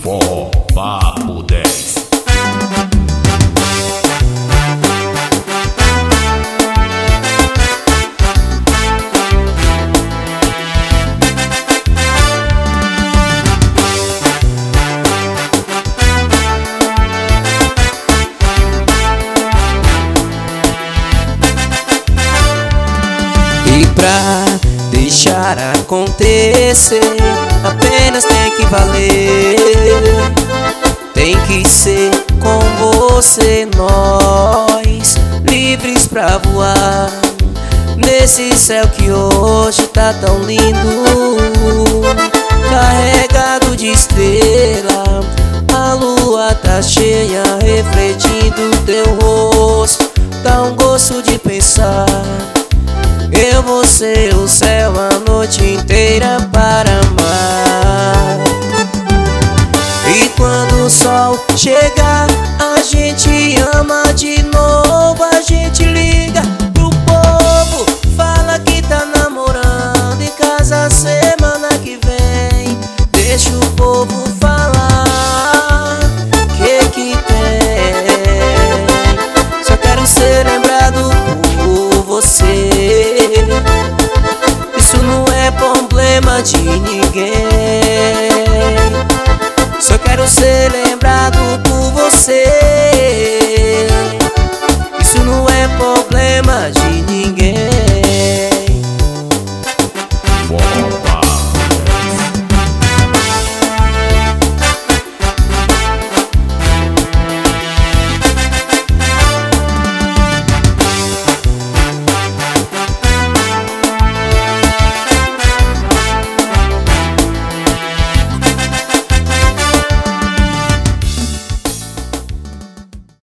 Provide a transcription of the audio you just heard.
For Papo 10. E pra deixar acontecer, apenas tem que valer. Tem que ser com você, nós livres pra voar nesse céu que hoje tá tão lindo, carregado de estrela. A lua tá cheia, refletindo teu rosto, dá um gosto de pensar. Eu vou ser o céu a noite inteira para amar. E quando o sol chegar, a gente